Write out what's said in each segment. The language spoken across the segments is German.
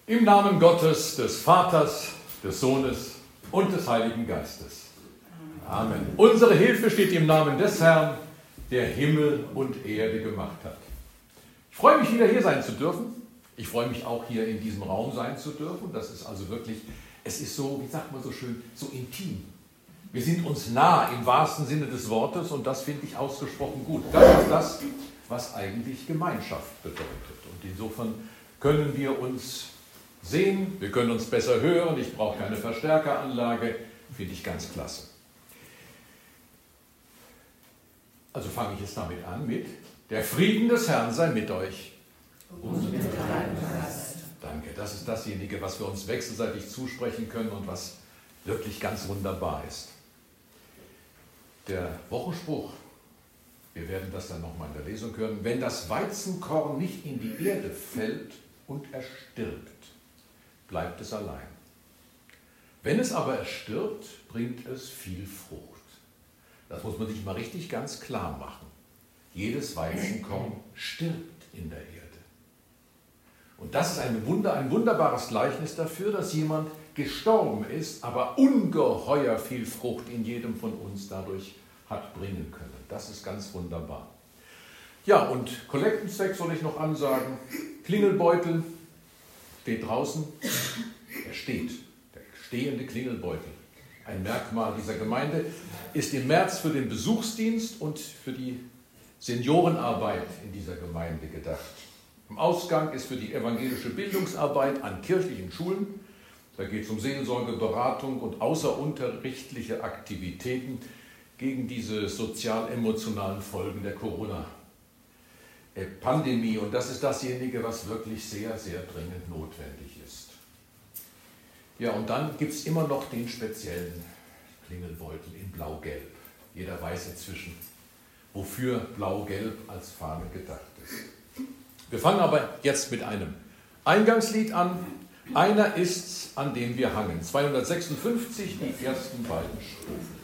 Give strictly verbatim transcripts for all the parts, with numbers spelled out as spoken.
Im Namen Gottes, des Vaters, des Sohnes und des Heiligen Geistes. Amen. Unsere Hilfe steht im Namen des Herrn, der Himmel und Erde gemacht hat. Ich freue mich, wieder hier sein zu dürfen. Ich freue mich auch, hier in diesem Raum sein zu dürfen. Das ist also wirklich, es ist so, wie sagt man so schön, so intim. Wir sind uns nah im wahrsten Sinne des Wortes und das finde ich ausgesprochen gut. Das ist das, was eigentlich Gemeinschaft bedeutet. Und insofern können wir uns sehen, wir können uns besser hören, ich brauche keine Verstärkeranlage, finde ich ganz klasse. Also fange ich jetzt damit an mit: Der Frieden des Herrn sei mit euch. Und mit deinem Geist. Danke, das ist dasjenige, was wir uns wechselseitig zusprechen können und was wirklich ganz wunderbar ist. Der Wochenspruch, wir werden das dann nochmal in der Lesung hören: Wenn das Weizenkorn nicht in die Erde fällt und erstirbt, bleibt es allein. Wenn es aber erstirbt, bringt es viel Frucht. Das muss man sich mal richtig ganz klar machen. Jedes Weizenkorn stirbt in der Erde. Und das ist ein, Wunder, ein wunderbares Gleichnis dafür, dass jemand gestorben ist, aber ungeheuer viel Frucht in jedem von uns dadurch hat bringen können. Das ist ganz wunderbar. Ja, und Kollektenzweck soll ich noch ansagen. Klingelbeutel steht draußen. Er steht, der stehende Klingelbeutel. Ein Merkmal dieser Gemeinde ist im März für den Besuchsdienst und für die Seniorenarbeit in dieser Gemeinde gedacht. Im Ausgang ist für die evangelische Bildungsarbeit an kirchlichen Schulen. Da geht es um Seelsorge, Beratung und außerunterrichtliche Aktivitäten gegen diese sozial-emotionalen Folgen der Corona-Pandemie. Und das ist dasjenige, was wirklich sehr, sehr dringend notwendig ist. Ja, und dann gibt es immer noch den speziellen Klingelbeutel in Blau-Gelb. Jeder weiß inzwischen, wofür Blau-Gelb als Fahne gedacht ist. Wir fangen aber jetzt mit einem Eingangslied an. Einer ist's, an dem wir hangen. zweihundertsechsundfünfzig, die ersten beiden Strophen.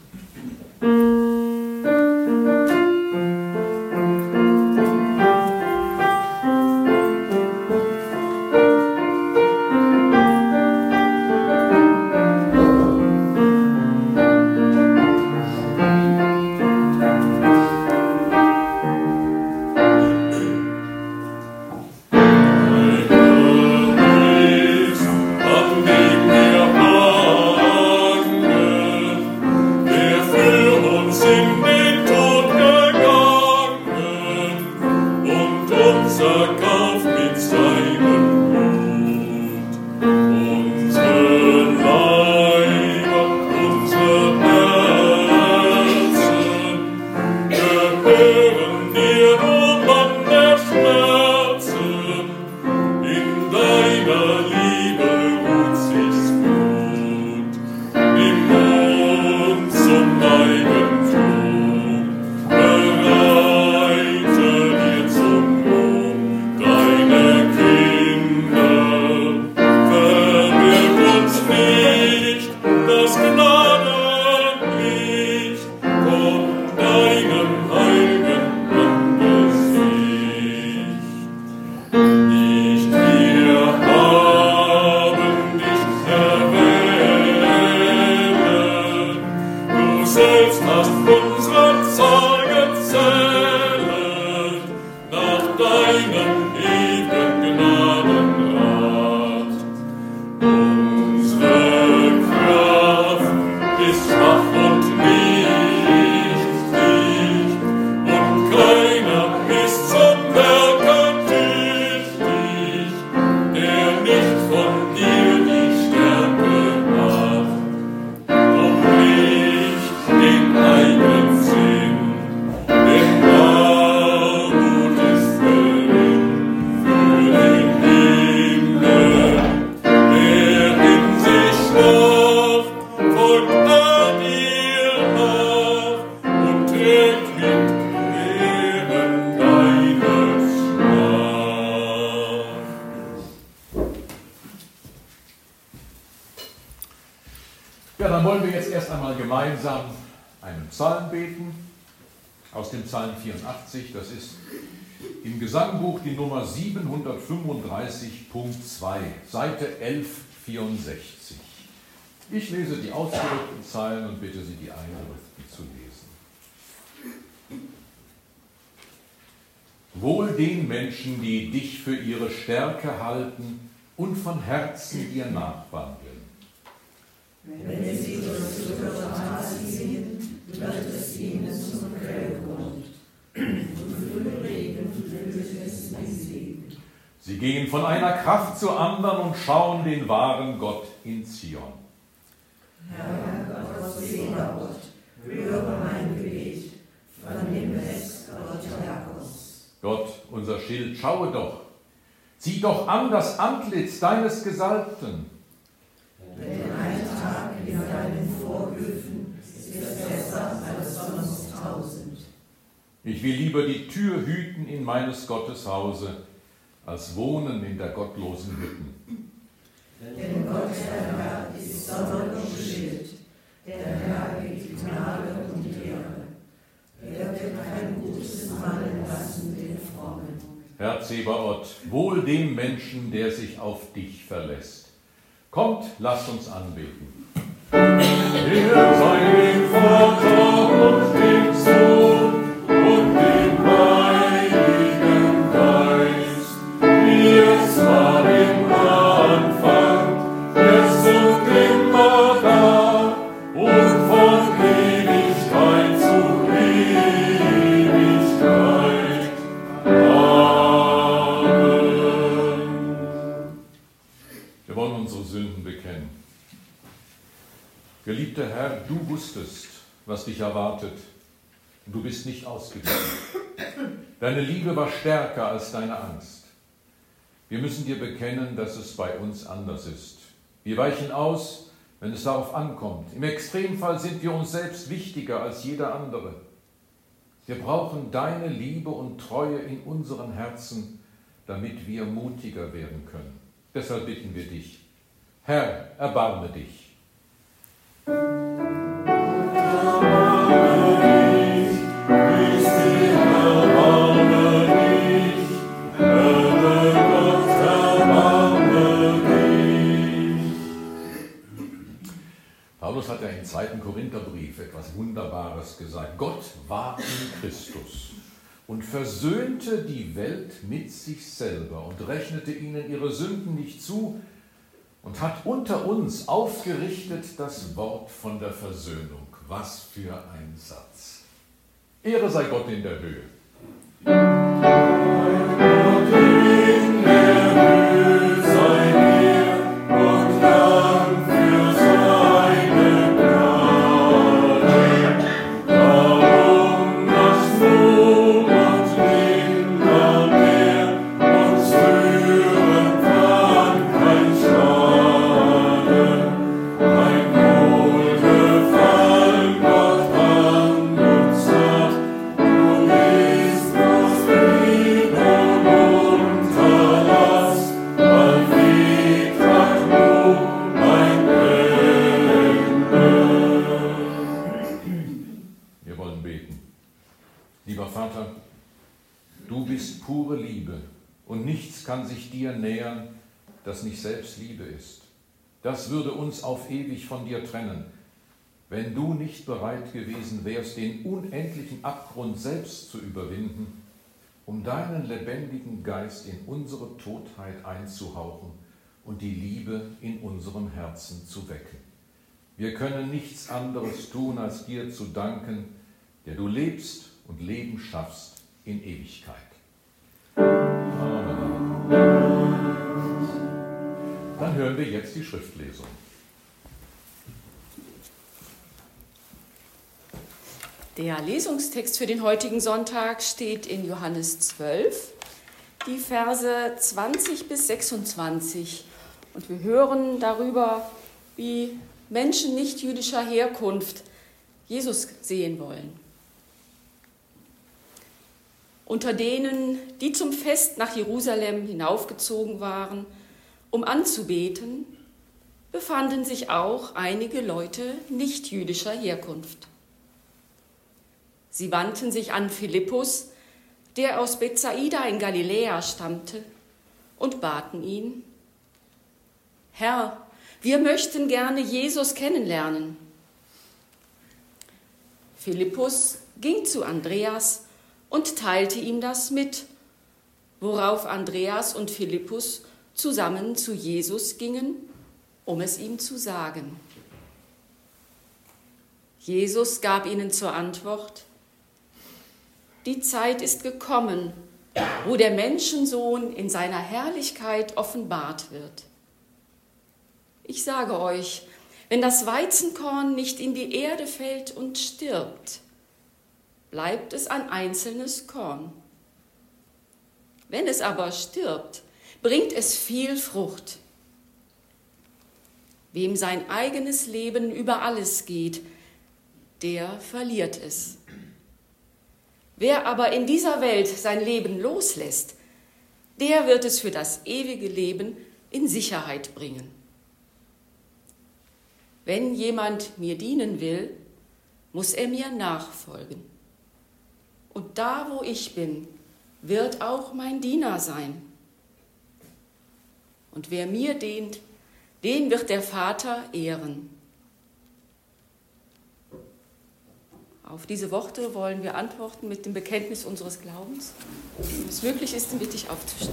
Ja, dann wollen wir jetzt erst einmal gemeinsam einen Psalm beten aus dem Psalm vierundachtzig. Das ist im Gesangbuch die Nummer siebenhundertfünfunddreißig Punkt zwei, Seite elf vierundsechzig. Ich lese die ausgedrückten Zeilen und bitte Sie, die eingedrückten zu lesen. Wohl den Menschen, die dich für ihre Stärke halten und von Herzen dir nachwandeln. Wenn sie durch ihre Tat ziehen, wird es ihnen zum Quellgrund. Und Frühregen flößt es ins Leben. Sie gehen von einer Kraft zur anderen und schauen den wahren Gott in Zion. Herr Gott Sebaoth, höre mein Gebet, vernimm es, Gott Jakobs. Gott, unser Schild, schaue doch, zieh doch an das Antlitz deines Gesalbten. Denn ein Tag in deinen Vorhöfen ist besser als sonst tausend. Ich will lieber die Tür hüten in meines Gottes Hause, als wohnen in der gottlosen Hütten. Denn Gott, der Herr, ist Sonne und Schild. Der Herr gibt Gnade und Ehre. Er wird kein Gutes fallen lassen den Frommen. Herr Zebaoth, wohl dem Menschen, der sich auf dich verlässt. Kommt, lasst uns anbeten. Ehre sei dem Vater und dem Sohn und dem Heiligen Geist, wie es war im Anfang, jetzt und immer da und von Ewigkeit zu Ewigkeit. Amen. Wir wollen unsere Sünden bekennen. Geliebter Herr, du wusstest, was dich erwartet, und du bist nicht ausgewichen. Deine Liebe war stärker als deine Angst. Wir müssen dir bekennen, dass es bei uns anders ist. Wir weichen aus, wenn es darauf ankommt. Im Extremfall sind wir uns selbst wichtiger als jeder andere. Wir brauchen deine Liebe und Treue in unseren Herzen, damit wir mutiger werden können. Deshalb bitten wir dich, Herr, erbarme dich. Paulus hat ja im zweiten Korintherbrief etwas Wunderbares gesagt. Gott war in Christus und versöhnte die Welt mit sich selber und rechnete ihnen ihre Sünden nicht zu und hat unter uns aufgerichtet das Wort von der Versöhnung. Was für ein Satz. Ehre sei Gott in der Höhe. Das nicht selbst Liebe ist. Das würde uns auf ewig von dir trennen, wenn du nicht bereit gewesen wärst, den unendlichen Abgrund selbst zu überwinden, um deinen lebendigen Geist in unsere Totheit einzuhauchen und die Liebe in unserem Herzen zu wecken. Wir können nichts anderes tun, als dir zu danken, der du lebst und Leben schaffst in Ewigkeit. Amen. Dann hören wir jetzt die Schriftlesung. Der Lesungstext für den heutigen Sonntag steht in Johannes zwölf, die Verse zwanzig bis sechsundzwanzig. Und wir hören darüber, wie Menschen nicht jüdischer Herkunft Jesus sehen wollen. Unter denen, die zum Fest nach Jerusalem hinaufgezogen waren, um anzubeten, befanden sich auch einige Leute nicht jüdischer Herkunft. Sie wandten sich an Philippus, der aus Bethsaida in Galiläa stammte, und baten ihn: Herr, wir möchten gerne Jesus kennenlernen. Philippus ging zu Andreas und teilte ihm das mit, worauf Andreas und Philippus zusammen zu Jesus gingen, um es ihm zu sagen. Jesus gab ihnen zur Antwort: Die Zeit ist gekommen, wo der Menschensohn in seiner Herrlichkeit offenbart wird. Ich sage euch, wenn das Weizenkorn nicht in die Erde fällt und stirbt, bleibt es ein einzelnes Korn. Wenn es aber stirbt, bringt es viel Frucht. Wem sein eigenes Leben über alles geht, der verliert es. Wer aber in dieser Welt sein Leben loslässt, der wird es für das ewige Leben in Sicherheit bringen. Wenn jemand mir dienen will, muss er mir nachfolgen. Und da, wo ich bin, wird auch mein Diener sein. Und wer mir dient, den wird der Vater ehren. Auf diese Worte wollen wir antworten mit dem Bekenntnis unseres Glaubens. Wenn es möglich ist, dann bitte ich aufzustehen.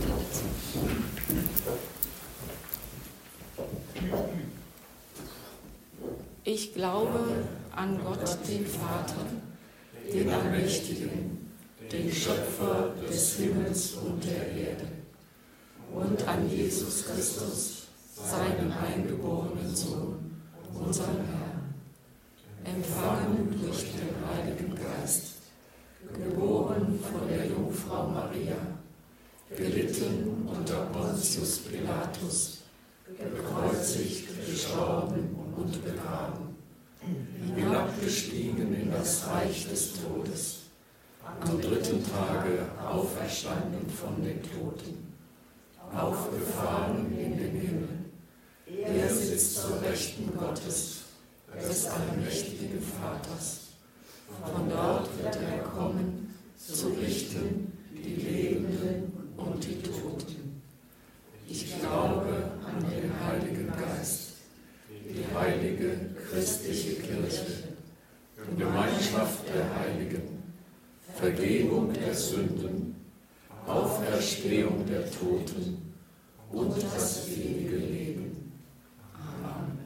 Ich glaube an Gott, den Vater, den Allmächtigen, den Schöpfer des Himmels und der Erde, und an Jesus Christus, seinen eingeborenen Sohn, unseren Herrn, empfangen durch den Heiligen Geist, geboren von der Jungfrau Maria, gelitten unter Pontius Pilatus, gekreuzigt, gestorben und begraben, hinabgestiegen in das Reich des Todes, am dritten Tage auferstanden von den Toten, aufgefahren in den Himmel. Er sitzt zur Rechten Gottes, des allmächtigen Vaters. Von dort wird er kommen, zu richten die Lebenden und die Toten. Ich glaube an den Heiligen Geist, die heilige christliche Kirche, Gemeinschaft der Heiligen, Vergebung der Sünden, Auferstehung der Toten und das ewige Leben. Amen.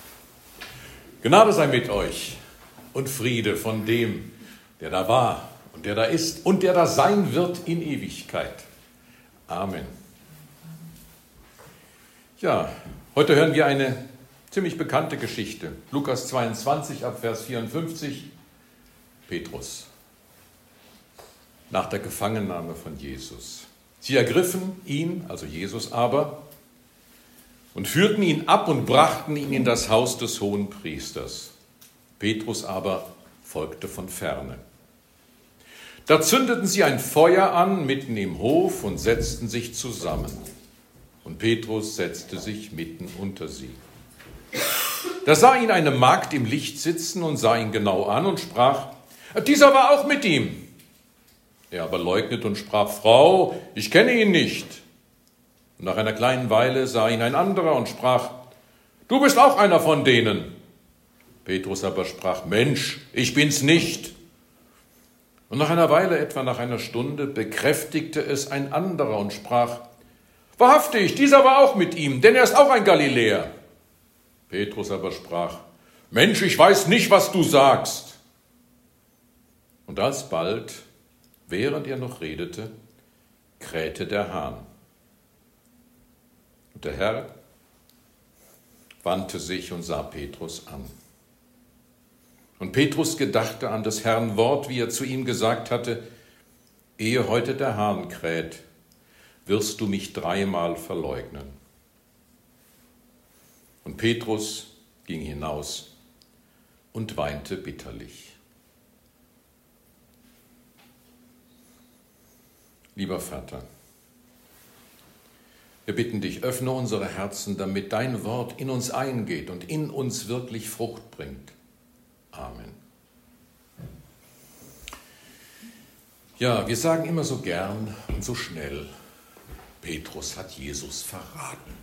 Gnade sei mit euch und Friede von dem, der da war und der da ist und der da sein wird in Ewigkeit. Amen. Ja, heute hören wir eine ziemlich bekannte Geschichte. Lukas zweiundzwanzig ab Vers vierundfünfzig. Petrus. Nach der Gefangennahme von Jesus. Sie ergriffen ihn, also Jesus aber, und führten ihn ab und brachten ihn in das Haus des Hohenpriesters. Petrus aber folgte von ferne. Da zündeten sie ein Feuer an mitten im Hof und setzten sich zusammen. Und Petrus setzte sich mitten unter sie. Da sah ihn eine Magd im Licht sitzen und sah ihn genau an und sprach, dieser war auch mit ihm. Er aber leugnete und sprach, Frau, ich kenne ihn nicht. Und nach einer kleinen Weile sah ihn ein anderer und sprach, du bist auch einer von denen. Petrus aber sprach, Mensch, ich bin's nicht. Und nach einer Weile, etwa nach einer Stunde, bekräftigte es ein anderer und sprach, wahrhaftig, dieser war auch mit ihm, denn er ist auch ein Galiläer. Petrus aber sprach, Mensch, ich weiß nicht, was du sagst. Und alsbald, während er noch redete, krähte der Hahn. Und der Herr wandte sich und sah Petrus an. Und Petrus gedachte an des Herrn Wort, wie er zu ihm gesagt hatte, ehe heute der Hahn kräht, wirst du mich dreimal verleugnen. Und Petrus ging hinaus und weinte bitterlich. Lieber Vater, wir bitten dich, öffne unsere Herzen, damit dein Wort in uns eingeht und in uns wirklich Frucht bringt. Amen. Ja, wir sagen immer so gern und so schnell, Petrus hat Jesus verraten.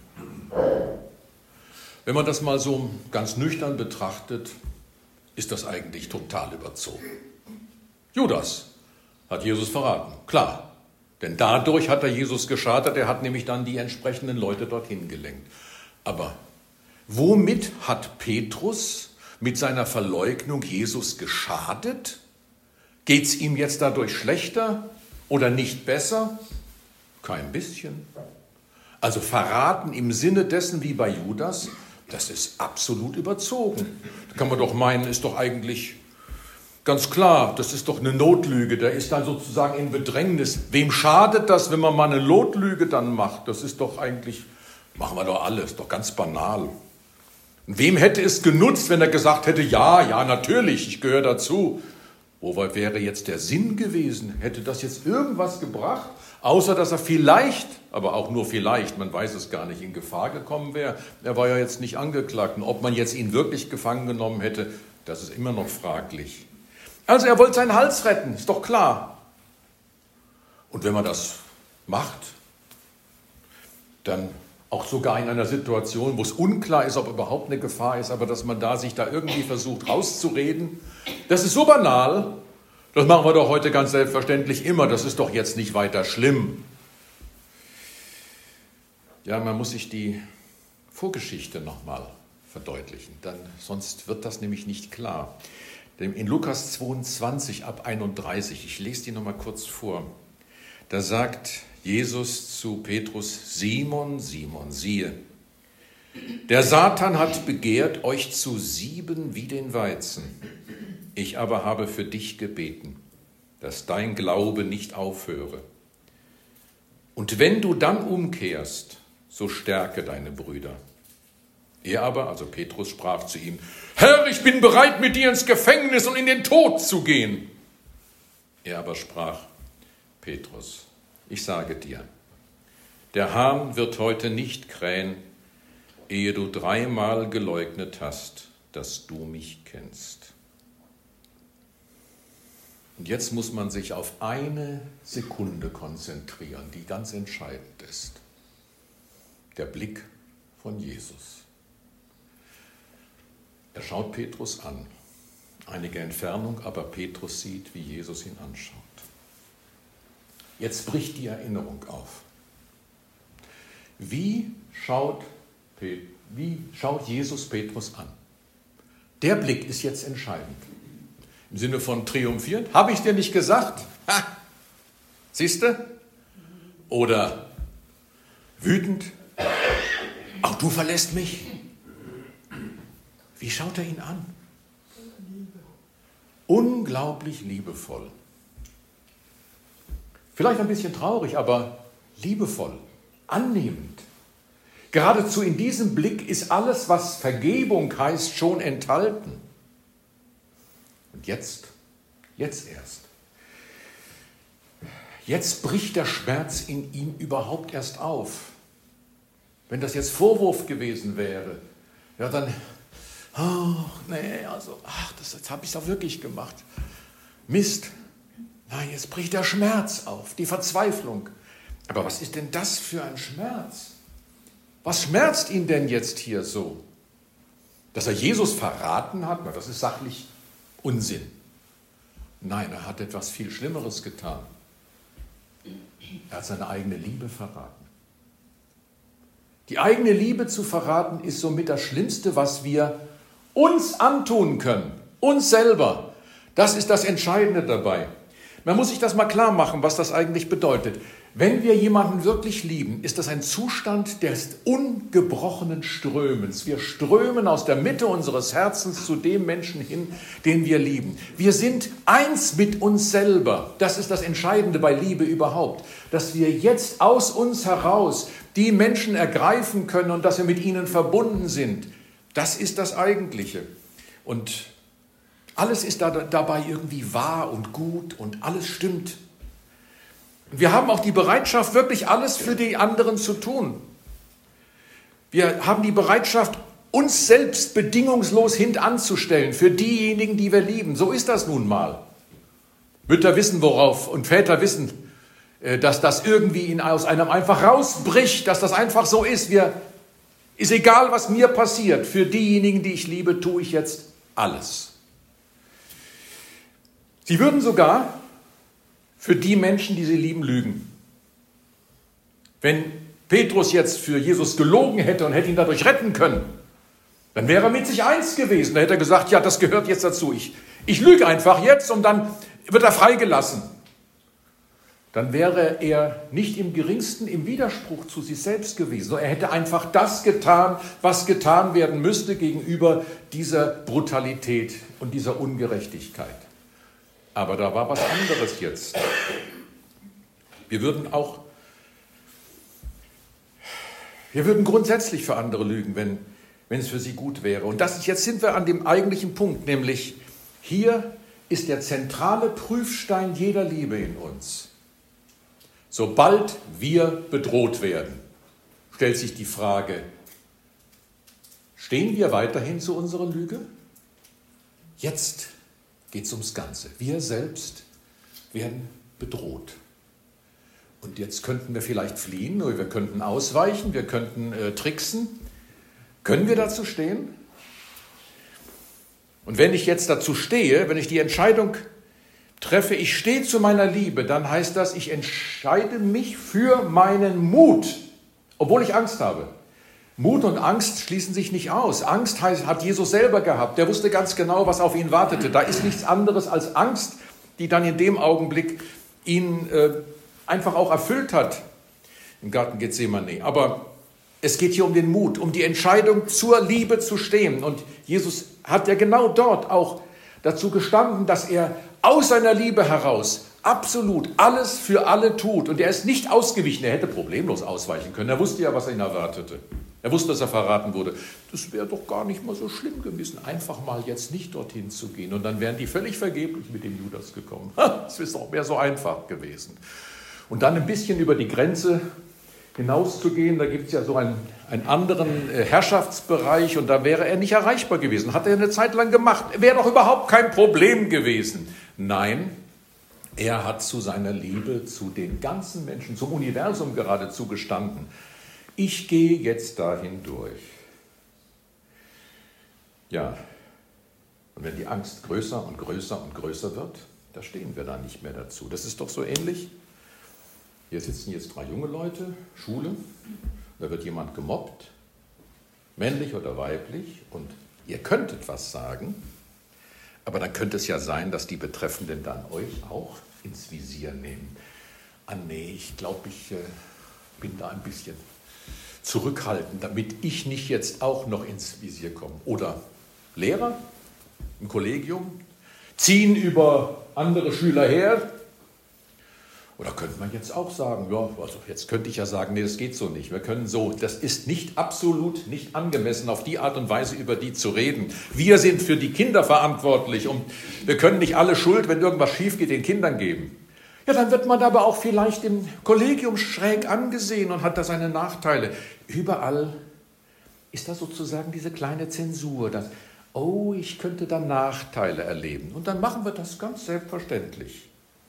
Wenn man das mal so ganz nüchtern betrachtet, ist das eigentlich total überzogen. Judas hat Jesus verraten, klar. Denn dadurch hat er Jesus geschadet, er hat nämlich dann die entsprechenden Leute dorthin gelenkt. Aber womit hat Petrus mit seiner Verleugnung Jesus geschadet? Geht es ihm jetzt dadurch schlechter oder nicht besser? Kein bisschen. Also verraten im Sinne dessen wie bei Judas, das ist absolut überzogen. Da kann man doch meinen, ist doch eigentlich ganz klar, das ist doch eine Notlüge, der ist dann sozusagen in Bedrängnis. Wem schadet das, wenn man mal eine Notlüge dann macht? Das ist doch eigentlich, machen wir doch alle, ist doch ganz banal. Und wem hätte es genutzt, wenn er gesagt hätte, ja, ja, natürlich, ich gehöre dazu. Wo wäre jetzt der Sinn gewesen? Hätte das jetzt irgendwas gebracht? Außer, dass er vielleicht, aber auch nur vielleicht, man weiß es gar nicht, in Gefahr gekommen wäre. Er war ja jetzt nicht angeklagt. Und ob man jetzt ihn wirklich gefangen genommen hätte, das ist immer noch fraglich. Also er wollte seinen Hals retten, ist doch klar. Und wenn man das macht, dann auch sogar in einer Situation, wo es unklar ist, ob überhaupt eine Gefahr ist, aber dass man da sich da irgendwie versucht rauszureden, das ist so banal, das machen wir doch heute ganz selbstverständlich immer, das ist doch jetzt nicht weiter schlimm. Ja, man muss sich die Vorgeschichte nochmal verdeutlichen, dann, sonst wird das nämlich nicht klar. Denn in Lukas zweiundzwanzig ab einunddreißig, ich lese die nochmal kurz vor, da sagt Jesus zu Petrus, Simon, Simon, siehe, der Satan hat begehrt, euch zu sieben wie den Weizen. Ich aber habe für dich gebeten, dass dein Glaube nicht aufhöre. Und wenn du dann umkehrst, so stärke deine Brüder. Er aber, also Petrus, sprach zu ihm, Herr, ich bin bereit, mit dir ins Gefängnis und in den Tod zu gehen. Er aber sprach, Petrus, ich sage dir, der Hahn wird heute nicht krähen, ehe du dreimal geleugnet hast, dass du mich kennst. Und jetzt muss man sich auf eine Sekunde konzentrieren, die ganz entscheidend ist. Der Blick von Jesus. Er schaut Petrus an, einige Entfernung, aber Petrus sieht, wie Jesus ihn anschaut. Jetzt bricht die Erinnerung auf. Wie schaut, wie schaut Jesus Petrus an? Der Blick ist jetzt entscheidend. Im Sinne von triumphierend. Habe ich dir nicht gesagt? Ha! Siehst du? Oder wütend. Auch du verlässt mich. Wie schaut er ihn an? Unglaublich liebevoll. Vielleicht ein bisschen traurig, aber liebevoll, annehmend. Geradezu in diesem Blick ist alles, was Vergebung heißt, schon enthalten. Und jetzt, jetzt erst. Jetzt bricht der Schmerz in ihm überhaupt erst auf. Wenn das jetzt Vorwurf gewesen wäre, ja dann, ach nee, also, ach, das, jetzt habe ich es auch wirklich gemacht. Mist. Nein, jetzt bricht der Schmerz auf, die Verzweiflung. Aber was ist denn das für ein Schmerz? Was schmerzt ihn denn jetzt hier so? Dass er Jesus verraten hat, na, das ist sachlich Unsinn. Nein, er hat etwas viel Schlimmeres getan. Er hat seine eigene Liebe verraten. Die eigene Liebe zu verraten ist somit das Schlimmste, was wir uns antun können. Uns selber. Das ist das Entscheidende dabei. Man muss sich das mal klar machen, was das eigentlich bedeutet. Wenn wir jemanden wirklich lieben, ist das ein Zustand des ungebrochenen Strömens. Wir strömen aus der Mitte unseres Herzens zu dem Menschen hin, den wir lieben. Wir sind eins mit uns selber. Das ist das Entscheidende bei Liebe überhaupt. Dass wir jetzt aus uns heraus die Menschen ergreifen können und dass wir mit ihnen verbunden sind. Das ist das Eigentliche. Und alles ist da, dabei irgendwie wahr und gut und alles stimmt. Wir haben auch die Bereitschaft, wirklich alles für die anderen zu tun. Wir haben die Bereitschaft, uns selbst bedingungslos hintanzustellen für diejenigen, die wir lieben. So ist das nun mal. Mütter wissen worauf und Väter wissen, dass das irgendwie aus einem einfach rausbricht, dass das einfach so ist. Wir, ist egal, was mir passiert. Für diejenigen, die ich liebe, tue ich jetzt alles. Sie würden sogar für die Menschen, die sie lieben, lügen. Wenn Petrus jetzt für Jesus gelogen hätte und hätte ihn dadurch retten können, dann wäre er mit sich eins gewesen. Da hätte er gesagt, ja, das gehört jetzt dazu. Ich, ich lüge einfach jetzt und dann wird er freigelassen. Dann wäre er nicht im geringsten im Widerspruch zu sich selbst gewesen. Er hätte einfach das getan, was getan werden müsste gegenüber dieser Brutalität und dieser Ungerechtigkeit. Aber da war was anderes jetzt. Wir würden auch, wir würden grundsätzlich für andere lügen, wenn, wenn es für sie gut wäre. Und das, jetzt sind wir an dem eigentlichen Punkt, nämlich hier ist der zentrale Prüfstein jeder Liebe in uns. Sobald wir bedroht werden, stellt sich die Frage, stehen wir weiterhin zu unserer Lüge? Jetzt geht es ums Ganze. Wir selbst werden bedroht. Und jetzt könnten wir vielleicht fliehen, oder wir könnten ausweichen, wir könnten äh, tricksen. Können wir dazu stehen? Und wenn ich jetzt dazu stehe, wenn ich die Entscheidung treffe, ich stehe zu meiner Liebe, dann heißt das, ich entscheide mich für meinen Mut, obwohl ich Angst habe. Mut und Angst schließen sich nicht aus. Angst heißt, hat Jesus selber gehabt. Der wusste ganz genau, was auf ihn wartete. Da ist nichts anderes als Angst, die dann in dem Augenblick ihn äh, einfach auch erfüllt hat im Garten Gethsemane. Aber es geht hier um den Mut, um die Entscheidung, zur Liebe zu stehen. Und Jesus hat ja genau dort auch dazu gestanden, dass er aus seiner Liebe heraus absolut alles für alle tut. Und er ist nicht ausgewichen. Er hätte problemlos ausweichen können. Er wusste ja, was ihn erwartete. Er wusste, dass er verraten wurde. Das wäre doch gar nicht mal so schlimm gewesen, einfach mal jetzt nicht dorthin zu gehen. Und dann wären die völlig vergeblich mit dem Judas gekommen. Das ist doch mehr so einfach gewesen. Und dann ein bisschen über die Grenze hinauszugehen, da gibt es ja so einen, einen anderen Herrschaftsbereich und da wäre er nicht erreichbar gewesen. Hat er eine Zeit lang gemacht. Wäre doch überhaupt kein Problem gewesen. Nein, er hat zu seiner Liebe, zu den ganzen Menschen, zum Universum geradezu gestanden. Ich gehe jetzt dahin durch. Ja, und wenn die Angst größer und größer und größer wird, da stehen wir da nicht mehr dazu. Das ist doch so ähnlich. Hier sitzen jetzt drei junge Leute, Schule, da wird jemand gemobbt, männlich oder weiblich, und ihr könntet was sagen, Aber dann könnte es ja sein, dass die Betreffenden dann euch auch ins Visier nehmen. Ah nee, ich glaube, ich äh, bin da ein bisschen zurückhaltend, damit ich nicht jetzt auch noch ins Visier komme. Oder Lehrer im Kollegium ziehen über andere Schüler her. Oder könnte man jetzt auch sagen, ja, also jetzt könnte ich ja sagen, nee, das geht so nicht. Wir können so, das ist nicht absolut nicht angemessen, auf die Art und Weise über die zu reden. Wir sind für die Kinder verantwortlich und wir können nicht alle Schuld, wenn irgendwas schief geht, den Kindern geben. Ja, dann wird man aber auch vielleicht im Kollegium schräg angesehen und hat da seine Nachteile. Überall ist da sozusagen diese kleine Zensur, dass, oh, ich könnte da Nachteile erleben. Und dann machen wir das ganz selbstverständlich.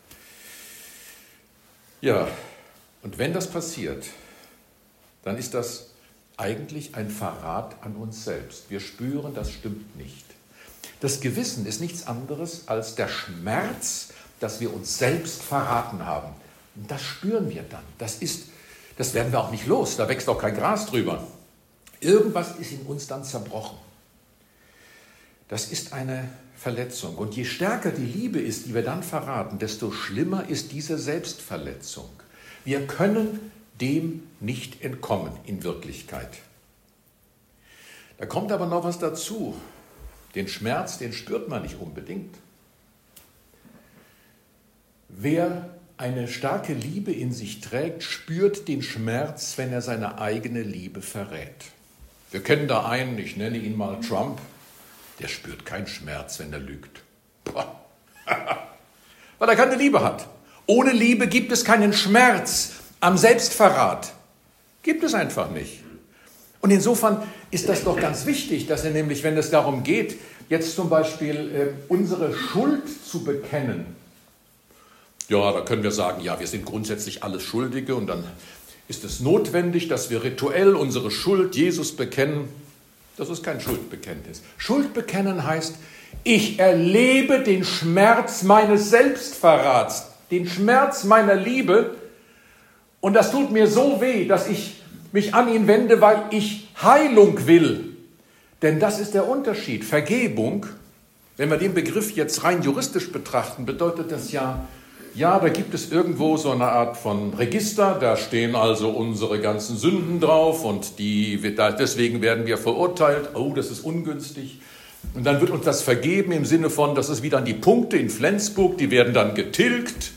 Ja, und wenn das passiert, dann ist das eigentlich ein Verrat an uns selbst. Wir spüren, das stimmt nicht. Das Gewissen ist nichts anderes als der Schmerz, dass wir uns selbst verraten haben. Und das spüren wir dann. Das ist, das werden wir auch nicht los, da wächst auch kein Gras drüber. Irgendwas ist in uns dann zerbrochen. Das ist eine Verletzung. Und je stärker die Liebe ist, die wir dann verraten, desto schlimmer ist diese Selbstverletzung. Wir können dem nicht entkommen in Wirklichkeit. Da kommt aber noch was dazu. Den Schmerz, den spürt man nicht unbedingt. Wer eine starke Liebe in sich trägt, spürt den Schmerz, wenn er seine eigene Liebe verrät. Wir kennen da einen, ich nenne ihn mal Trump, der spürt keinen Schmerz, wenn er lügt. Weil er keine Liebe hat. Ohne Liebe gibt es keinen Schmerz am Selbstverrat. Gibt es einfach nicht. Und insofern ist das doch ganz wichtig, dass er nämlich, wenn es darum geht, jetzt zum Beispiel äh, unsere Schuld zu bekennen, ja, da können wir sagen, ja, wir sind grundsätzlich alles Schuldige und dann ist es notwendig, dass wir rituell unsere Schuld Jesus bekennen. Das ist kein Schuldbekenntnis. Schuldbekennen heißt, ich erlebe den Schmerz meines Selbstverrats, den Schmerz meiner Liebe und das tut mir so weh, dass ich mich an ihn wende, weil ich Heilung will. Denn das ist der Unterschied. Vergebung, wenn wir den Begriff jetzt rein juristisch betrachten, bedeutet das ja, ja, da gibt es irgendwo so eine Art von Register, da stehen also unsere ganzen Sünden drauf und die, deswegen werden wir verurteilt. Oh, das ist ungünstig. Und dann wird uns das vergeben im Sinne von, das ist wie dann die Punkte in Flensburg, die werden dann getilgt.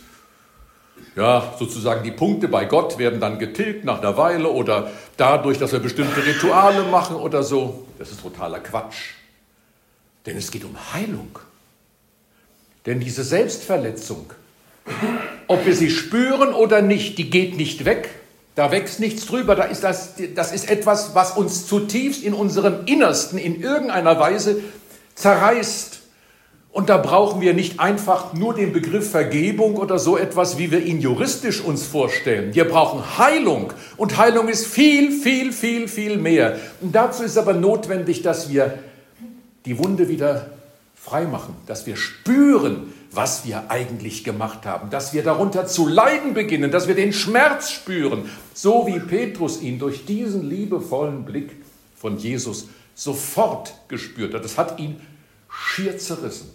Ja, sozusagen die Punkte bei Gott werden dann getilgt nach einer Weile oder dadurch, dass wir bestimmte Rituale machen oder so. Das ist totaler Quatsch. Denn es geht um Heilung. Denn diese Selbstverletzung, ob wir sie spüren oder nicht, die geht nicht weg. Da wächst nichts drüber. Da ist das, das ist etwas, was uns zutiefst in unserem Innersten in irgendeiner Weise zerreißt. Und da brauchen wir nicht einfach nur den Begriff Vergebung oder so etwas, wie wir ihn juristisch uns vorstellen. Wir brauchen Heilung. Und Heilung ist viel, viel, viel, viel mehr. Und dazu ist aber notwendig, dass wir die Wunde wieder frei machen, dass wir spüren, was wir eigentlich gemacht haben, dass wir darunter zu leiden beginnen, dass wir den Schmerz spüren, so wie Petrus ihn durch diesen liebevollen Blick von Jesus sofort gespürt hat. Das hat ihn schier zerrissen.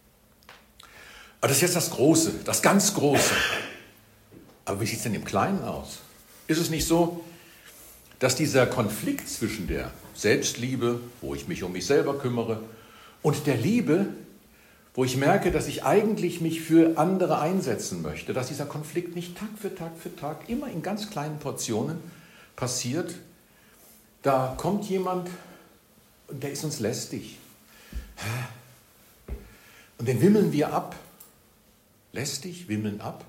Aber das ist jetzt das Große, das ganz Große. Aber wie sieht es denn im Kleinen aus? Ist es nicht so, dass dieser Konflikt zwischen der Selbstliebe, wo ich mich um mich selber kümmere, und der Liebe, wo ich merke, dass ich eigentlich mich für andere einsetzen möchte, dass dieser Konflikt nicht Tag für Tag für Tag immer in ganz kleinen Portionen passiert, da kommt jemand und der ist uns lästig. Und den wimmeln wir ab. Lästig, wimmeln ab.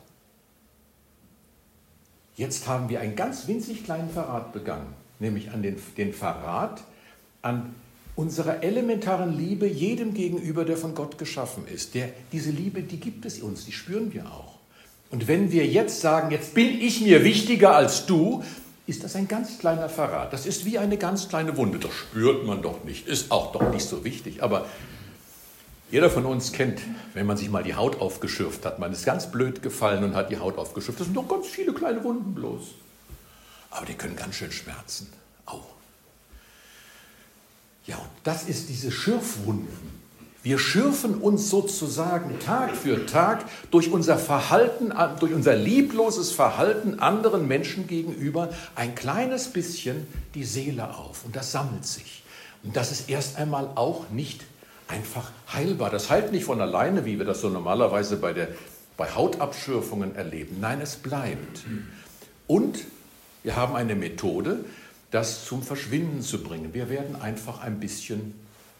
Jetzt haben wir einen ganz winzig kleinen Verrat begangen, nämlich an den, den Verrat an unserer elementaren Liebe jedem gegenüber, der von Gott geschaffen ist. Der, diese Liebe, die gibt es uns, die spüren wir auch. Und wenn wir jetzt sagen, jetzt bin ich mir wichtiger als du, ist das ein ganz kleiner Verrat. Das ist wie eine ganz kleine Wunde. Das spürt man doch nicht, ist auch doch nicht so wichtig. Aber jeder von uns kennt, wenn man sich mal die Haut aufgeschürft hat, man ist ganz blöd gefallen und hat die Haut aufgeschürft. Das sind doch ganz viele kleine Wunden bloß. Aber die können ganz schön schmerzen. Au. Ja, und das ist diese Schürfwunden, Wir schürfen uns sozusagen Tag für Tag durch unser Verhalten, durch unser liebloses Verhalten anderen Menschen gegenüber ein kleines bisschen die Seele auf. Und das sammelt sich. Und das ist erst einmal auch nicht einfach heilbar. Das heilt nicht von alleine, wie wir das so normalerweise bei, der, bei Hautabschürfungen erleben. Nein, es bleibt. Und wir haben eine Methode, das zum Verschwinden zu bringen. Wir werden einfach ein bisschen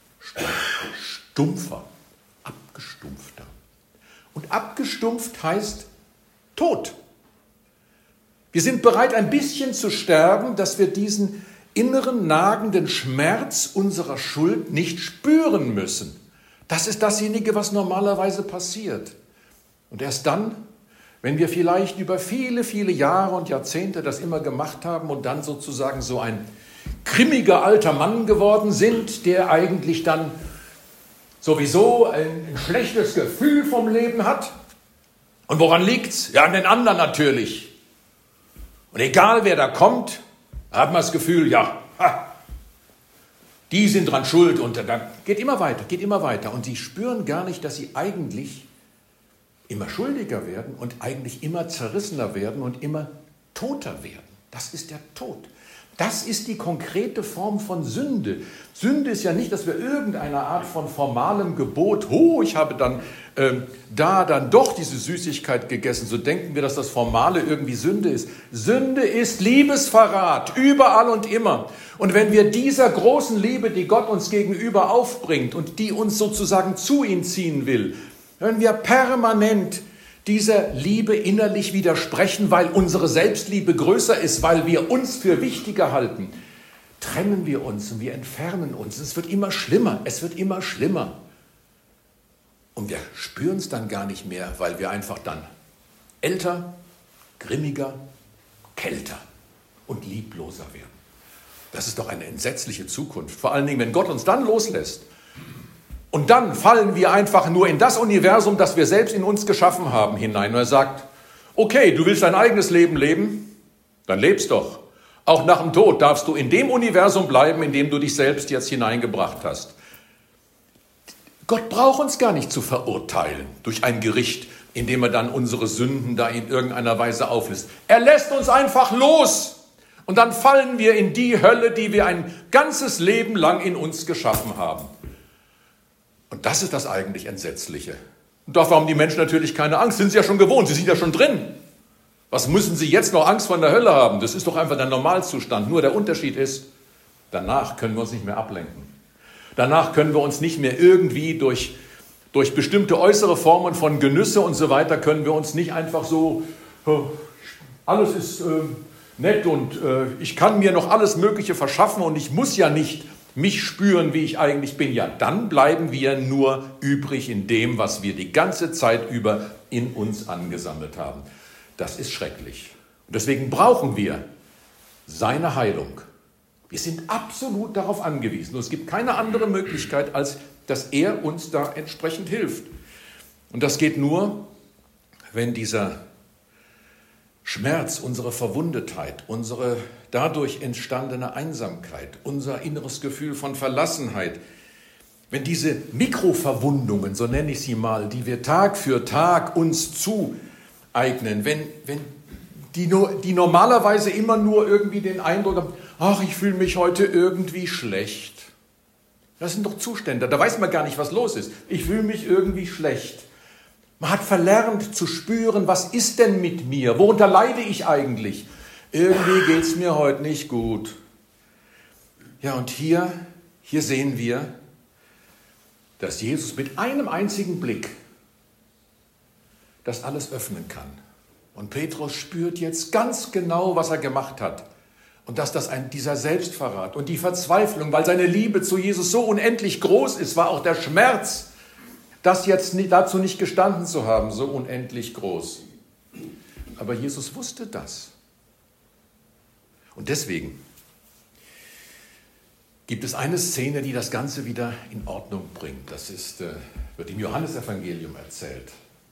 stumpfer, abgestumpfter. Und abgestumpft heißt tot. Wir sind bereit, ein bisschen zu sterben, dass wir diesen inneren, nagenden Schmerz unserer Schuld nicht spüren müssen. Das ist dasjenige, was normalerweise passiert. Und erst dann, wenn wir vielleicht über viele, viele Jahre und Jahrzehnte das immer gemacht haben und dann sozusagen so ein grimmiger alter Mann geworden sind, der eigentlich dann sowieso ein, ein schlechtes Gefühl vom Leben hat. Und woran liegt's? Ja, an den anderen natürlich. Und egal wer da kommt, hat man das Gefühl, ja, ha, die sind dran schuld. Und dann geht immer weiter, geht immer weiter. Und sie spüren gar nicht, dass sie eigentlich immer schuldiger werden und eigentlich immer zerrissener werden und immer toter werden. Das ist der Tod. Das ist die konkrete Form von Sünde. Sünde ist ja nicht, dass wir irgendeine Art von formalem Gebot, oh, ich habe dann ähm, da dann doch diese Süßigkeit gegessen, so denken wir, dass das Formale irgendwie Sünde ist. Sünde ist Liebesverrat, überall und immer. Und wenn wir dieser großen Liebe, die Gott uns gegenüber aufbringt und die uns sozusagen zu ihm ziehen will, wenn wir permanent dieser Liebe innerlich widersprechen, weil unsere Selbstliebe größer ist, weil wir uns für wichtiger halten, trennen wir uns und wir entfernen uns. Es wird immer schlimmer, es wird immer schlimmer. Und wir spüren es dann gar nicht mehr, weil wir einfach dann älter, grimmiger, kälter und liebloser werden. Das ist doch eine entsetzliche Zukunft. Vor allen Dingen, wenn Gott uns dann loslässt. Und dann fallen wir einfach nur in das Universum, das wir selbst in uns geschaffen haben, hinein. Und er sagt, okay, du willst dein eigenes Leben leben? Dann lebst doch. Auch nach dem Tod darfst du in dem Universum bleiben, in dem du dich selbst jetzt hineingebracht hast. Gott braucht uns gar nicht zu verurteilen durch ein Gericht, indem er dann unsere Sünden da in irgendeiner Weise auflistet. Er lässt uns einfach los. Und dann fallen wir in die Hölle, die wir ein ganzes Leben lang in uns geschaffen haben. Und das ist das eigentlich Entsetzliche. Und davor haben die Menschen natürlich keine Angst, sind sie ja schon gewohnt, sie sind ja schon drin. Was müssen sie jetzt noch Angst vor der Hölle haben? Das ist doch einfach der Normalzustand. Nur der Unterschied ist, danach können wir uns nicht mehr ablenken. Danach können wir uns nicht mehr irgendwie durch, durch bestimmte äußere Formen von Genüsse und so weiter, können wir uns nicht einfach so, alles ist äh, nett und äh, ich kann mir noch alles Mögliche verschaffen und ich muss ja nicht mich spüren, wie ich eigentlich bin. Ja, dann bleiben wir nur übrig in dem, was wir die ganze Zeit über in uns angesammelt haben. Das ist schrecklich. Und deswegen brauchen wir seine Heilung. Wir sind absolut darauf angewiesen. Und es gibt keine andere Möglichkeit, als dass er uns da entsprechend hilft. Und das geht nur, wenn dieser Schmerz, unsere Verwundetheit, unsere dadurch entstandene Einsamkeit, unser inneres Gefühl von Verlassenheit, wenn diese Mikroverwundungen, so nenne ich sie mal, die wir Tag für Tag uns zueignen, wenn, wenn die, nur, die normalerweise immer nur irgendwie den Eindruck haben, ach, ich fühle mich heute irgendwie schlecht. Das sind doch Zustände, da weiß man gar nicht, was los ist. Ich fühle mich irgendwie schlecht. Man hat verlernt zu spüren, was ist denn mit mir? Worunter leide ich eigentlich? Irgendwie geht es mir heute nicht gut. Ja, und hier, hier sehen wir, dass Jesus mit einem einzigen Blick das alles öffnen kann. Und Petrus spürt jetzt ganz genau, was er gemacht hat. Und dass das ein, dieser Selbstverrat und die Verzweiflung, weil seine Liebe zu Jesus so unendlich groß ist, war auch der Schmerz, das jetzt nicht, dazu nicht gestanden zu haben, so unendlich groß. Aber Jesus wusste das. Und deswegen gibt es eine Szene, die das Ganze wieder in Ordnung bringt. Das ist, äh, wird im Johannesevangelium erzählt.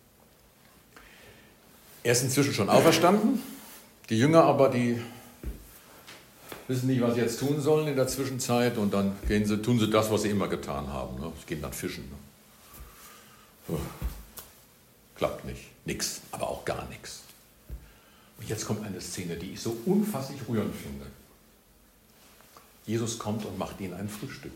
Er ist inzwischen schon auferstanden. Die Jünger aber, die wissen nicht, was sie jetzt tun sollen in der Zwischenzeit. Und dann gehen sie, tun sie das, was sie immer getan haben. Ne? Sie gehen dann fischen. Ne? Klappt nicht. Nix, aber auch gar nichts. Und jetzt kommt eine Szene, die ich so unfasslich rührend finde. Jesus kommt und macht ihnen ein Frühstück.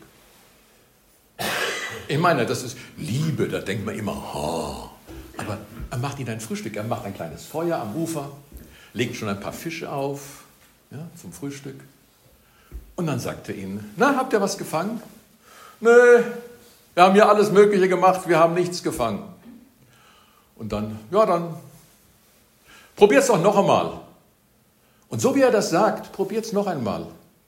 Ich meine, das ist Liebe, da denkt man immer, oh. Aber er macht ihnen ein Frühstück. Er macht ein kleines Feuer am Ufer, legt schon ein paar Fische auf, ja, zum Frühstück. Und dann sagt er ihnen, na, habt ihr was gefangen? Nö, wir haben hier alles Mögliche gemacht, wir haben nichts gefangen. Und dann, ja, dann probiert's doch noch einmal. Und so wie er das sagt, probiert's noch einmal.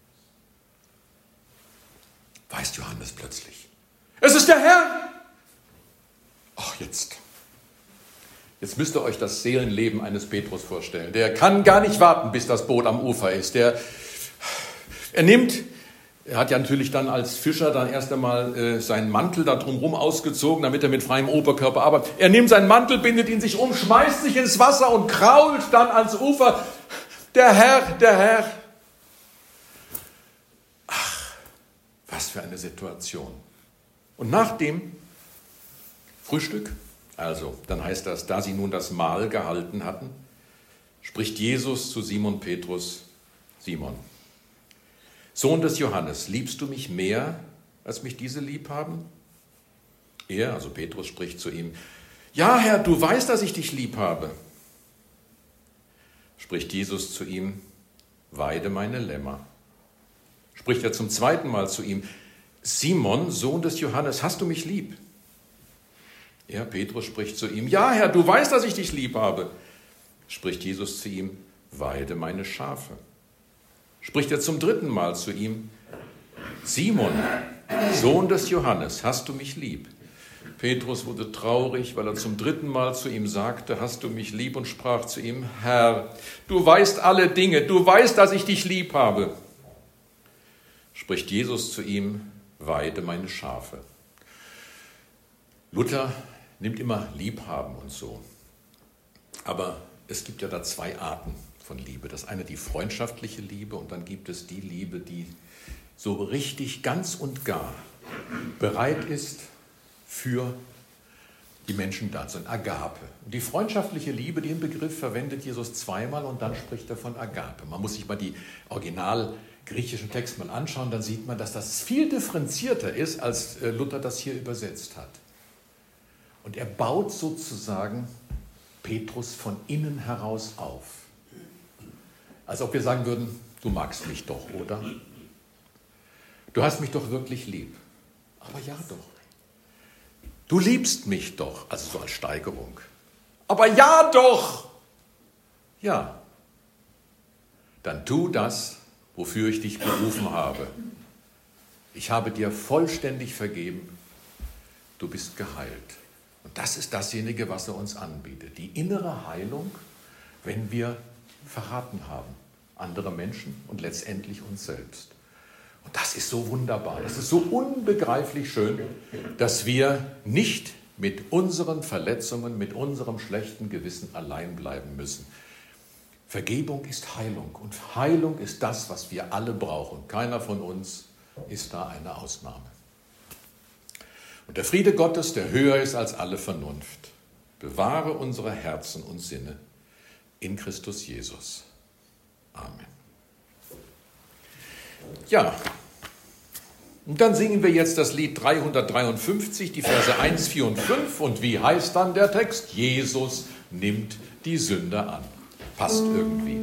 Weiß Johannes plötzlich, es ist der Herr. Ach, jetzt. Jetzt müsst ihr euch das Seelenleben eines Petrus vorstellen. Der kann gar nicht warten, bis das Boot am Ufer ist. Der, er nimmt, er hat ja natürlich dann als Fischer dann erst einmal äh, seinen Mantel da drumherum ausgezogen, damit er mit freiem Oberkörper arbeitet. Er nimmt seinen Mantel, bindet ihn sich um, schmeißt sich ins Wasser und krault dann ans Ufer. Der Herr, der Herr. Ach, was für eine Situation. Und nach dem Frühstück, also dann heißt das, da sie nun das Mahl gehalten hatten, spricht Jesus zu Simon Petrus: Simon, Sohn des Johannes, liebst du mich mehr, als mich diese lieb haben? Er, also Petrus, spricht zu ihm: Ja, Herr, du weißt, dass ich dich lieb habe. Spricht Jesus zu ihm: Weide meine Lämmer. Spricht er zum zweiten Mal zu ihm: Simon, Sohn des Johannes, hast du mich lieb? Er, Petrus, spricht zu ihm: Ja, Herr, du weißt, dass ich dich lieb habe. Spricht Jesus zu ihm: Weide meine Schafe. Spricht er zum dritten Mal zu ihm: Simon, Sohn des Johannes, hast du mich lieb? Petrus wurde traurig, weil er zum dritten Mal zu ihm sagte: Hast du mich lieb? Und sprach zu ihm: Herr, du weißt alle Dinge, du weißt, dass ich dich lieb habe. Spricht Jesus zu ihm: Weide meine Schafe. Luther nimmt immer Liebhaben und so. Aber es gibt ja da zwei Arten von Liebe. Das eine die freundschaftliche Liebe und dann gibt es die Liebe, die so richtig ganz und gar bereit ist für die Menschen da, so ein Agape. Und die freundschaftliche Liebe, den Begriff verwendet Jesus zweimal und dann spricht er von Agape. Man muss sich mal die original griechischen Text mal anschauen, dann sieht man, dass das viel differenzierter ist, als Luther das hier übersetzt hat. Und er baut sozusagen Petrus von innen heraus auf. Als ob wir sagen würden: Du magst mich doch, oder? Du hast mich doch wirklich lieb. Aber ja doch. Du liebst mich doch, also so als Steigerung. Aber ja doch. Ja. Dann tu das, wofür ich dich berufen habe. Ich habe dir vollständig vergeben. Du bist geheilt. Und das ist dasjenige, was er uns anbietet. Die innere Heilung, wenn wir verraten haben. Andere Menschen und letztendlich uns selbst. Und das ist so wunderbar. Das ist so unbegreiflich schön, dass wir nicht mit unseren Verletzungen, mit unserem schlechten Gewissen allein bleiben müssen. Vergebung ist Heilung. Und Heilung ist das, was wir alle brauchen. Keiner von uns ist da eine Ausnahme. Und der Friede Gottes, der höher ist als alle Vernunft, bewahre unsere Herzen und Sinne in Christus Jesus. Amen. Ja, und dann singen wir jetzt das Lied dreihundertdreiundfünfzig, die Verse eins, vier und fünf. Und wie heißt dann der Text? Jesus nimmt die Sünder an. Passt irgendwie.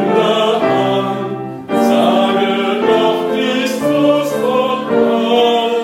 Sage doch, dies Fuß vor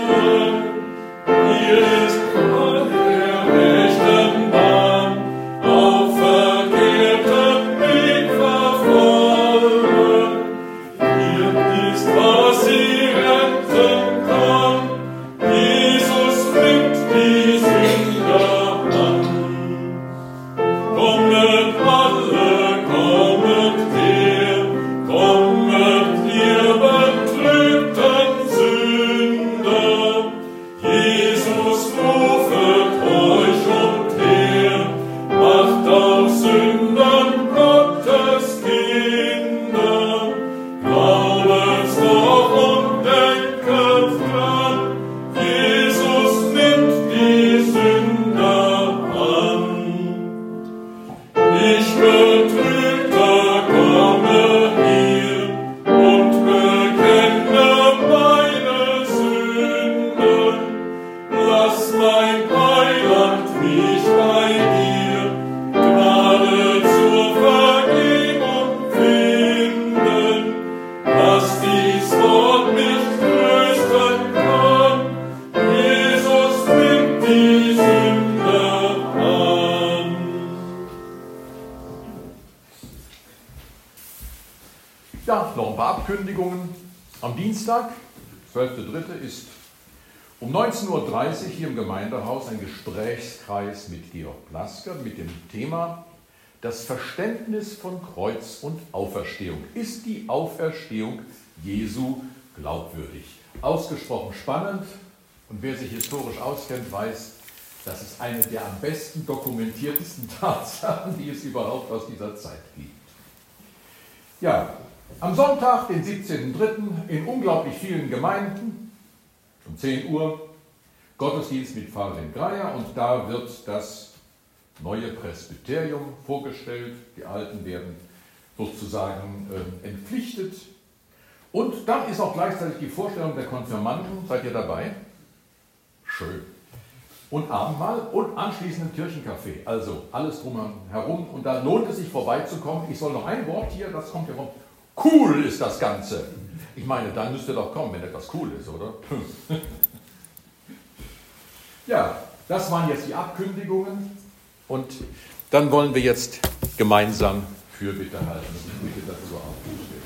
Ja, noch ein paar Abkündigungen. Am Dienstag, zwölfter dritter ist um neunzehn Uhr dreißig hier im Gemeindehaus ein Gesprächskreis mit Georg Plasker mit dem Thema das Verständnis von Kreuz und Auferstehung. Ist die Auferstehung Jesu glaubwürdig? Ausgesprochen spannend, und wer sich historisch auskennt, weiß, das ist eine der am besten dokumentiertesten Tatsachen, die es überhaupt aus dieser Zeit gibt. Ja, am Sonntag, den siebzehnten dritten in unglaublich vielen Gemeinden, um zehn Uhr, Gottesdienst mit Pfarrerin Greyer, und da wird das neue Presbyterium vorgestellt. Die Alten werden sozusagen äh, entpflichtet. Und dann ist auch gleichzeitig die Vorstellung der Konfirmanden. Seid ihr dabei? Schön. Und Abendmahl und anschließend ein Kirchencafé. Also alles drumherum. Und da lohnt es sich vorbeizukommen. Ich soll noch ein Wort hier, das kommt hier rum. Cool ist das Ganze. Ich meine, dann müsst ihr doch kommen, wenn etwas cool ist, oder? Ja, das waren jetzt die Abkündigungen. Und dann wollen wir jetzt gemeinsam Fürbitte halten. Und ich bitte, dass wir so aufstehen.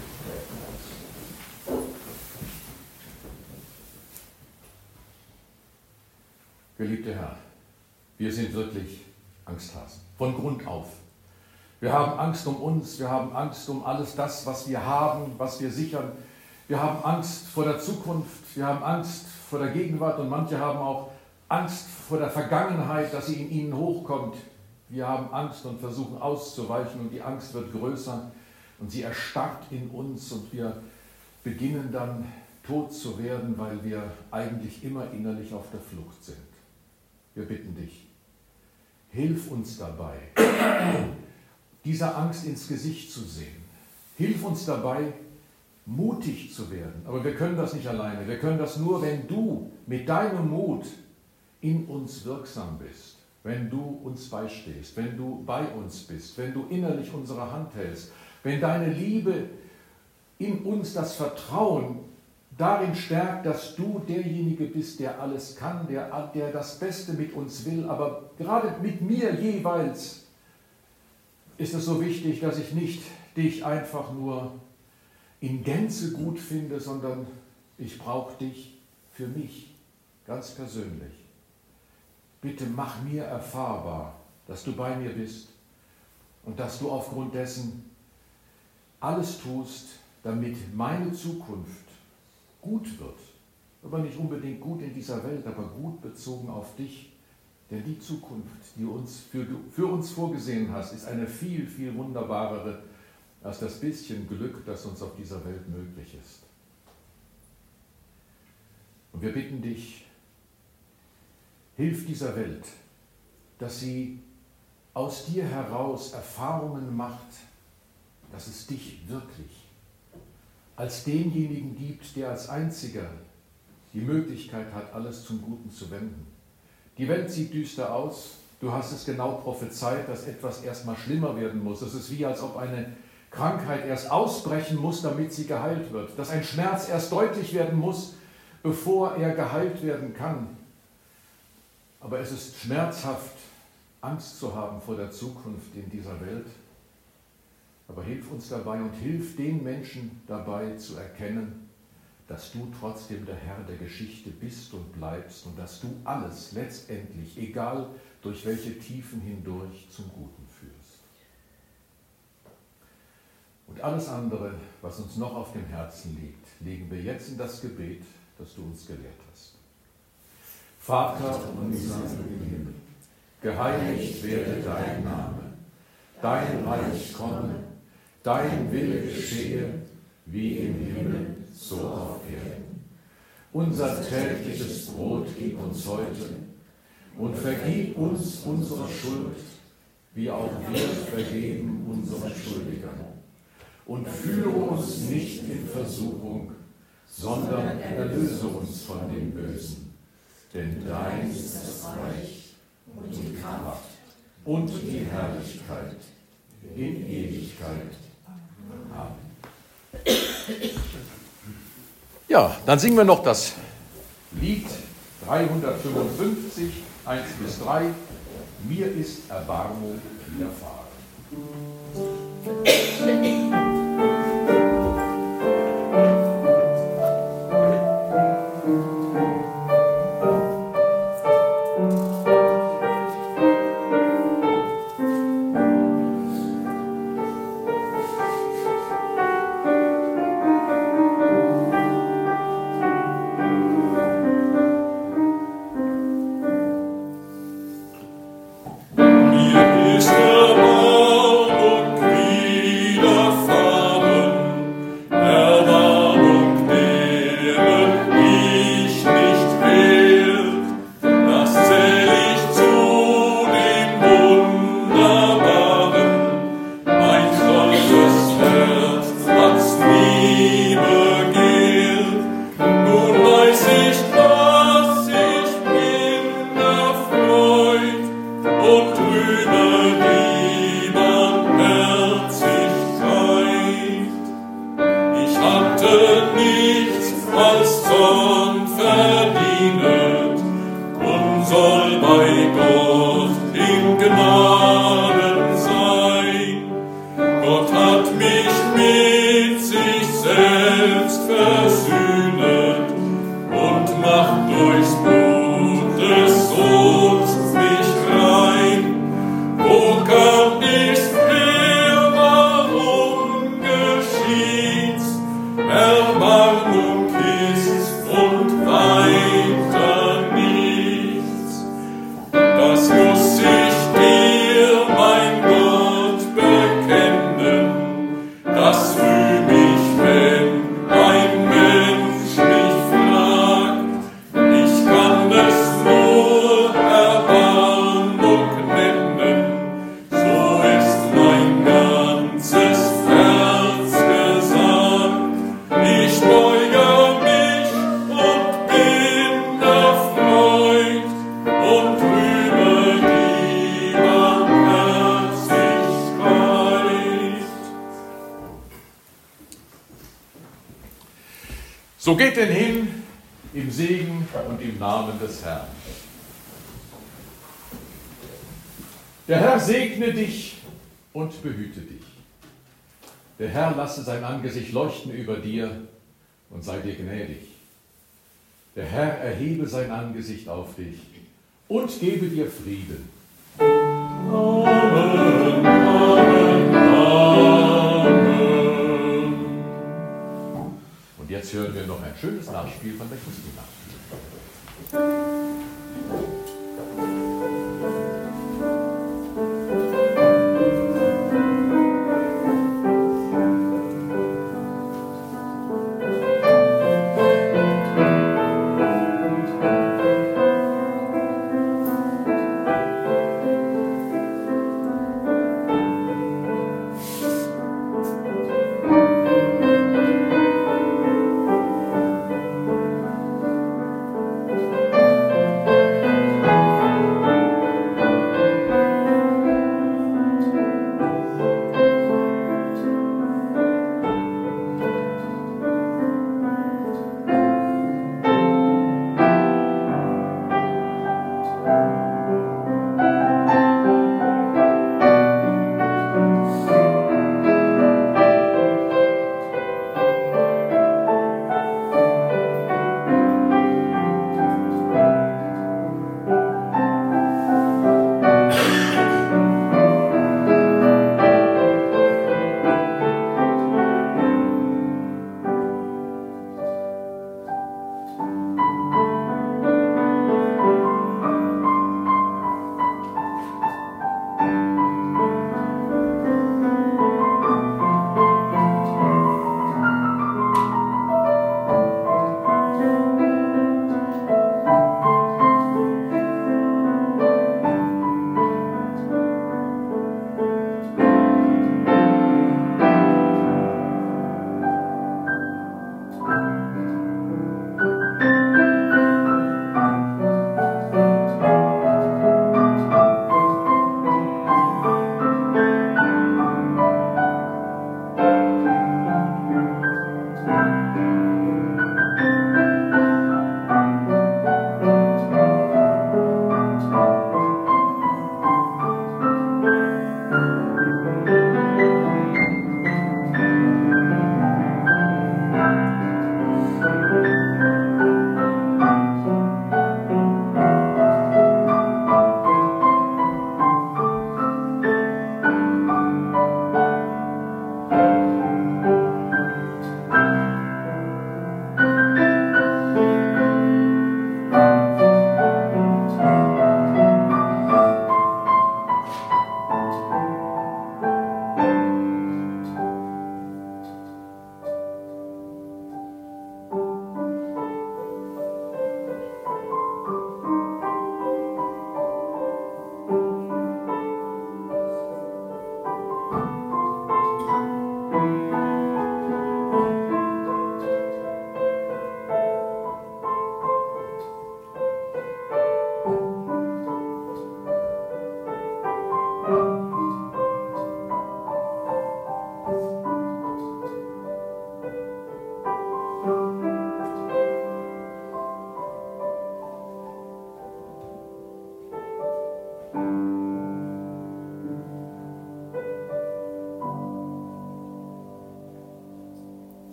Geliebter Herr, wir sind wirklich Angsthasen, von Grund auf. Wir haben Angst um uns, wir haben Angst um alles das, was wir haben, was wir sichern. Wir haben Angst vor der Zukunft, wir haben Angst vor der Gegenwart, und manche haben auch Angst vor der Vergangenheit, dass sie in ihnen hochkommt. Wir haben Angst und versuchen auszuweichen, und die Angst wird größer und sie erstarrt in uns, und wir beginnen dann tot zu werden, weil wir eigentlich immer innerlich auf der Flucht sind. Wir bitten dich, hilf uns dabei, dieser Angst ins Gesicht zu sehen. Hilf uns dabei, mutig zu werden. Aber wir können das nicht alleine. Wir können das nur, wenn du mit deinem Mut in uns wirksam bist, wenn du uns beistehst, wenn du bei uns bist, wenn du innerlich unsere Hand hältst, wenn deine Liebe in uns das Vertrauen darin stärkt, dass du derjenige bist, der alles kann, der, der das Beste mit uns will. Aber gerade mit mir jeweils ist es so wichtig, dass ich nicht dich einfach nur in Gänze gut finde, sondern ich brauche dich für mich, ganz persönlich. Bitte mach mir erfahrbar, dass du bei mir bist und dass du aufgrund dessen alles tust, damit meine Zukunft gut wird. Aber nicht unbedingt gut in dieser Welt, aber gut bezogen auf dich. Denn die Zukunft, die uns für, für uns vorgesehen hast, ist eine viel, viel wunderbarere als das bisschen Glück, das uns auf dieser Welt möglich ist. Und wir bitten dich, hilf dieser Welt, dass sie aus dir heraus Erfahrungen macht, dass es dich wirklich als denjenigen gibt, der als einziger die Möglichkeit hat, alles zum Guten zu wenden. Die Welt sieht düster aus. Du hast es genau prophezeit, dass etwas erstmal schlimmer werden muss. Es ist wie, als ob eine Krankheit erst ausbrechen muss, damit sie geheilt wird. Dass ein Schmerz erst deutlich werden muss, bevor er geheilt werden kann. Aber es ist schmerzhaft, Angst zu haben vor der Zukunft in dieser Welt. Aber hilf uns dabei und hilf den Menschen dabei zu erkennen, dass du trotzdem der Herr der Geschichte bist und bleibst und dass du alles letztendlich, egal durch welche Tiefen hindurch, zum Guten führst. Und alles andere, was uns noch auf dem Herzen liegt, legen wir jetzt in das Gebet, das du uns gelehrt hast. Vater unser im Himmel, geheiligt werde dein Name, dein Reich komme, dein Wille geschehe, wie im Himmel, so auf Erden. Unser tägliches Brot gib uns heute und vergib uns unsere Schuld, wie auch wir vergeben unseren Schuldigern. Und führe uns nicht in Versuchung, sondern erlöse uns von dem Bösen. Denn dein ist das Reich und die Kraft und die Herrlichkeit in Ewigkeit. Amen. Ja, dann singen wir noch das Lied dreihundertfünfundfünfzig, eins bis drei. Mir ist Erbarmung widerfahren. So geht denn hin im Segen und im Namen des Herrn. Der Herr segne dich und behüte dich. Der Herr lasse sein Angesicht leuchten über dir und sei dir gnädig. Der Herr erhebe sein Angesicht auf dich und gebe dir Frieden. Amen, Amen, Amen. Und jetzt hören wir noch ein schönes Nachspiel von der Christinacht.